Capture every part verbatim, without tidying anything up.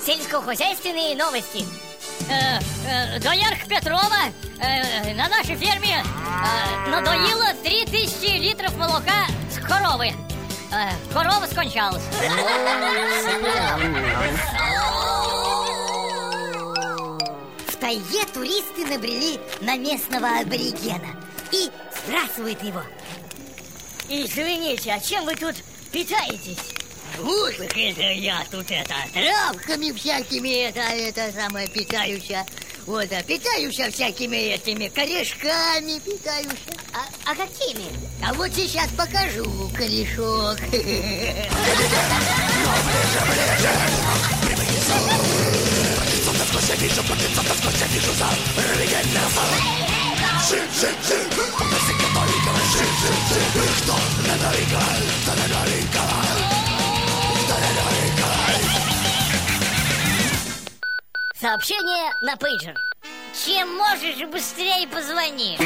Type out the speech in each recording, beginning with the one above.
сельскохозяйственные новости. э, э, Доярка Петрова э, на нашей ферме э, надоила три тысячи литров молока с коровы. э, Корова скончалась. В тайге туристы набрели на местного аборигена и сбрасывают его. Извините, а чем вы тут питаетесь? Вот как это я тут это травками всякими, это, это самое питаюся. Вот, а питаюся всякими этими корешками питаюся. А, а какими? А вот сейчас покажу корешок. Сообщение на пейджер. Чем можешь, быстрее позвони.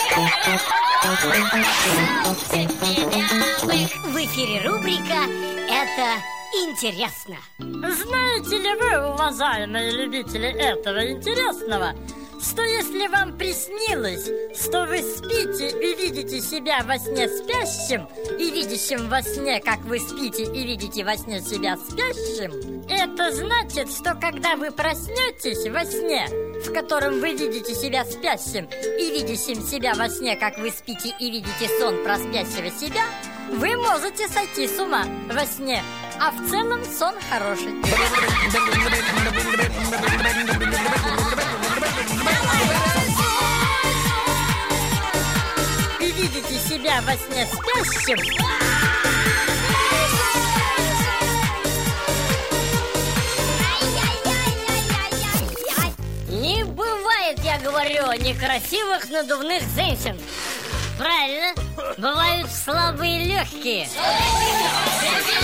В эфире рубрика «Это интересно». Знаете ли вы, уважаемые любители этого интересного, что если вам приснилось, что вы спите и видите себя во сне спящим, и видящим во сне, как вы спите и видите во сне себя спящим, это значит, что когда вы проснетесь во сне, в котором вы видите себя спящим и видящим себя во сне, как вы спите и видите сон про спящего себя, вы можете сойти с ума во сне, а в целом сон хороший. И видите себя во сне спящим. Не бывает, я говорю, некрасивых надувных женщин. Правильно, бывают слабые легкие.